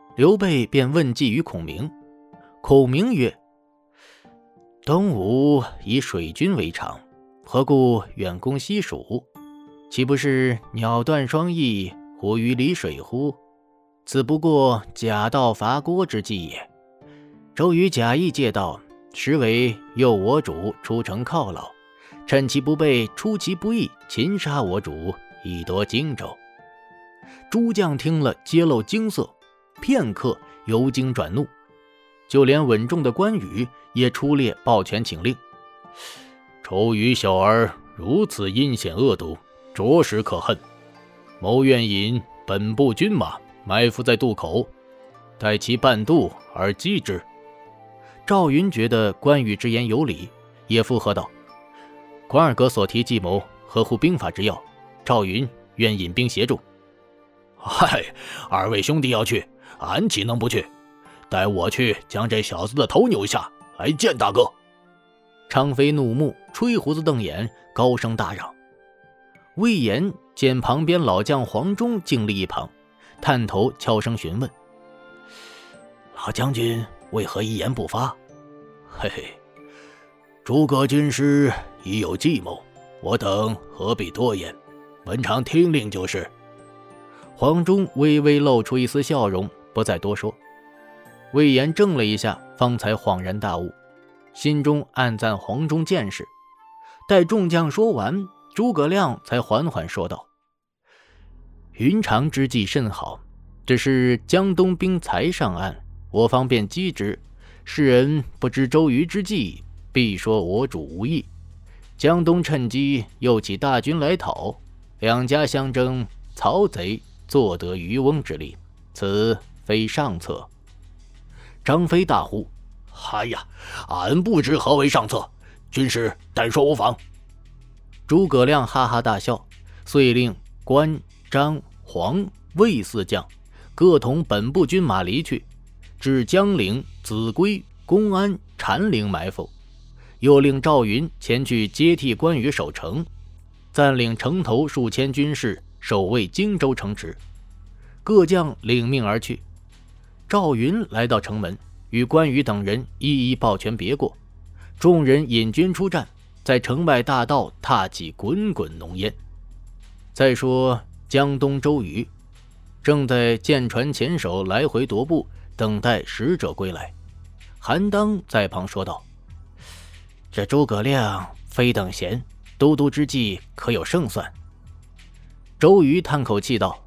刘备便问计于孔明。孔明曰：东吴以水军为常，何故远攻西蜀？岂不是鸟断双翼，虎于离水乎？此不过假道伐郭之计也。周瑜假意借道，实为诱我主出城犒劳，趁其不备，出其不意，擒杀我主，以夺荆州。诸将听了，揭露惊色，片刻由惊转怒，就连稳重的关羽也出列抱拳请令。周瑜小儿如此阴险恶毒，着实可恨。谋愿引本部军马埋伏在渡口，待其半渡而击之。赵云觉得关羽之言有理，也附和道：关二哥所提计谋合乎兵法之要，赵云愿引兵协助。嗨，二位兄弟要去，俺岂能不去？待我去将这小子的头扭下来见大哥。昌飞怒目，吹胡子瞪眼，高声大嚷。魏延见旁边老将黄忠静立一旁，探头悄声询问：老将军为何一言不发？嘿嘿，诸葛军师已有计谋，我等何必多言，本场听令就是。黄忠微微露出一丝笑容，不再多说。魏延怔了一下，方才恍然大悟，心中暗赞黄忠见识。待众将说完，诸葛亮才缓缓说道：云长之计甚好，只是江东兵才上岸，我方便击之，世人不知周瑜之计，必说我主无意。江东趁机又起大军来讨，两家相争，曹贼坐得渔翁之利，此非上策。张飞大呼：哎呀，俺不知何为上策，军师但说无妨。诸葛亮哈哈大笑，遂令关、张、黄、魏四将各同本部军马离去，至江陵、秭归、公安、禅陵埋伏，又令赵云前去接替关羽守城，暂领城头数千军士守卫荆州城池。各将领命而去。赵云来到城门，与关羽等人一一抱拳别过，众人引军出战，在城外大道踏起滚滚浓烟。再说江东周瑜正在舰船前手来回踱步，等待使者归来。韩当在旁说道：这诸葛亮非等闲，都督之计可有胜算？周瑜叹口气道：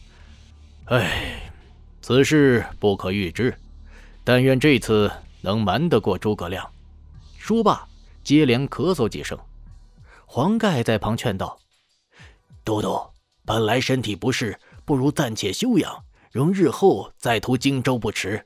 此事不可预知，但愿这次能瞒得过诸葛亮。说罢接连咳嗽几声。黄盖在旁劝道：都督本来身体不适，不如暂且休养，容日后再图荆州不迟。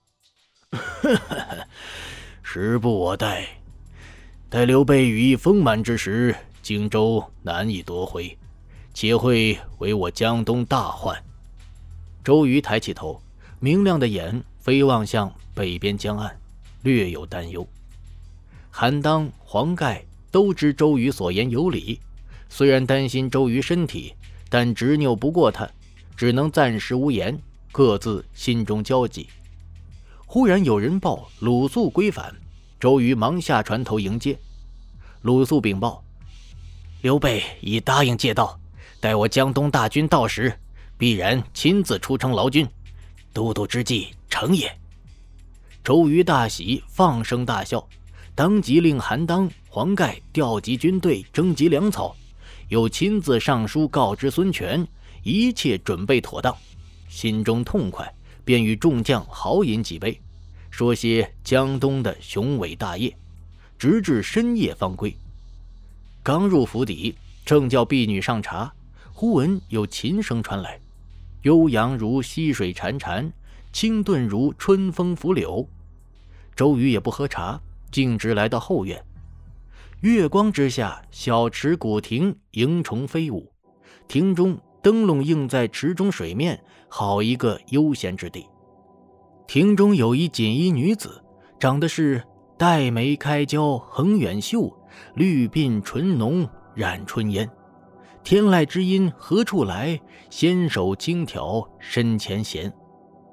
时不我待，待刘备羽翼丰满之时，荆州难以夺回，且会为我江东大患。周瑜抬起头，明亮的眼飞望向北边江岸，略有担忧。韩当、黄盖都知周瑜所言有理，虽然担心周瑜身体，但执拗不过他，只能暂时无言，各自心中焦急。忽然有人报鲁肃归返，周瑜忙下船头迎接。鲁肃禀报：刘备已答应借道，待我江东大军到时，必然亲自出城劳军，都督之计成也。周瑜大喜，放声大笑，当即令韩当、黄盖调集军队，征集粮草，又亲自上书告知孙权，一切准备妥当，心中痛快，便与众将豪饮几杯，说些江东的雄伟大业，直至深夜方归。刚入府邸，正叫婢女上茶，忽闻有琴声传来，悠扬如溪水潺潺，清顿如春风拂柳。周瑜也不喝茶，径直来到后院。月光之下，小池古亭，萤虫飞舞，亭中灯笼映在池中水面，好一个悠闲之地。亭中有一锦衣女子，长得是黛眉开娇，横远袖，绿鬓唇浓，染春烟。天籁之音何处来？纤手轻挑身前弦。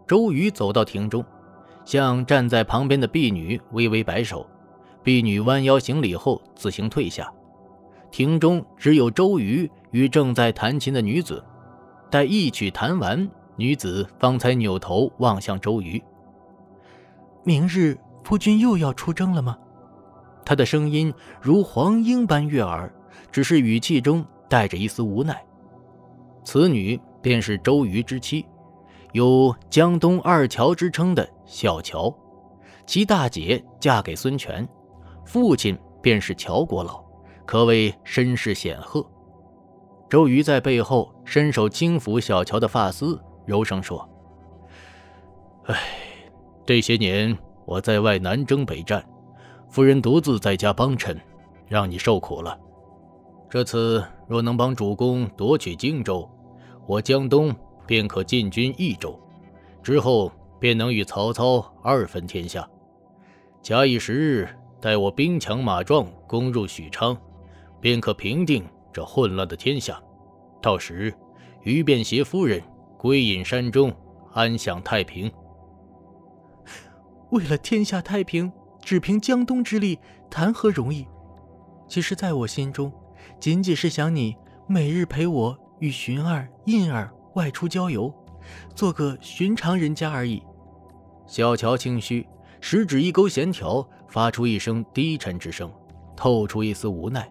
周瑜走到亭中，向站在旁边的婢女微微摆手，婢女弯腰行礼后自行退下。亭中只有周瑜与正在弹琴的女子，待一曲弹完，女子方才扭头望向周瑜。明日夫君又要出征了吗？她的声音如黄莺般悦耳，只是语气中带着一丝无奈。此女便是周瑜之妻，有江东二乔之称的小乔，其大姐嫁给孙权，父亲便是乔国老，可谓身世显赫。周瑜在背后伸手轻抚小乔的发丝，柔声说：这些年我在外南征北战，夫人独自在家帮衬，让你受苦了。这次若能帮主公夺取荆州，我江东便可进军益州，之后便能与曹操二分天下。假以时日，待我兵强马壮攻入许昌，便可平定这混乱的天下。到时于便携夫人归隐山中，安享太平。为了天下太平，只凭江东之力，谈何容易？其实在我心中，仅仅是想你每日陪我与荀儿、印儿外出郊游，做个寻常人家而已。小乔轻虚，食指一勾弦条，发出一声低沉之声，透出一丝无奈。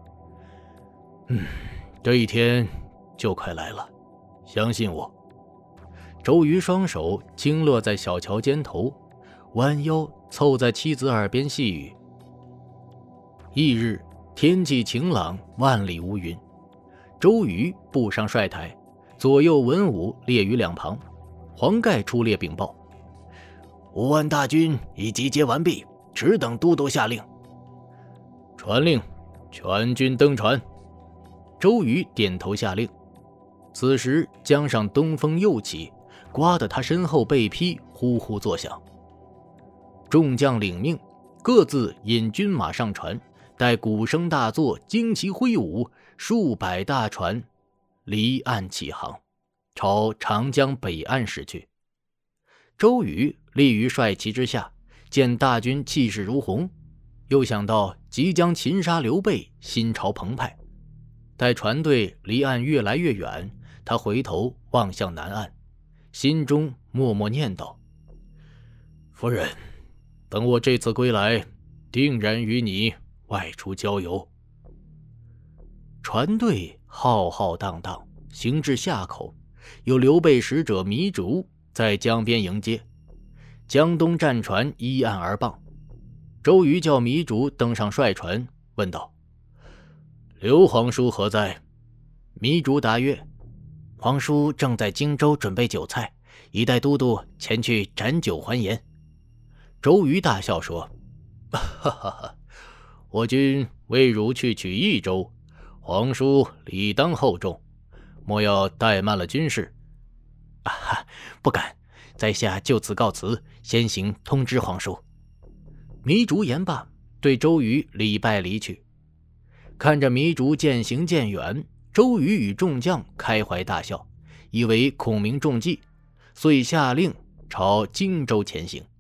这一天就快来了，相信我。周瑜双手轻落在小乔肩头，弯腰凑在妻子耳边细语。翌日天气晴朗，万里无云。周瑜步上帅台，左右文武列于两旁。黄盖出列禀报：5万大军已集结完毕，只等都督下令。传令，全军登船。周瑜点头下令。此时江上东风又起，刮得他身后背披呼呼作响。众将领命，各自引军马上船，待鼓声大作，旌旗挥舞，数百大船离岸起航，朝长江北岸驶去。周瑜立于帅旗之下，见大军气势如虹，又想到即将擒杀刘备，心潮澎湃。待船队离岸越来越远，他回头望向南岸，心中默默念道：夫人，等我这次归来，定然与你外出郊游。船队浩浩荡荡行至夏口，有刘备使者糜竺在江边迎接，江东战船依岸而傍。周瑜叫糜竺登上帅船，问道：刘皇叔何在？糜竺答曰：皇叔正在荆州准备酒菜，以待都督前去斩酒还言。周瑜大笑说：哈哈哈，我军未如去取益州，皇叔理当厚重，莫要怠慢了军事。不敢，在下就此告辞，先行通知皇叔。糜竺言罢，对周瑜礼拜离去。看着糜竺渐行渐远，周瑜与众将开怀大笑，以为孔明中计，遂下令朝荆州前行。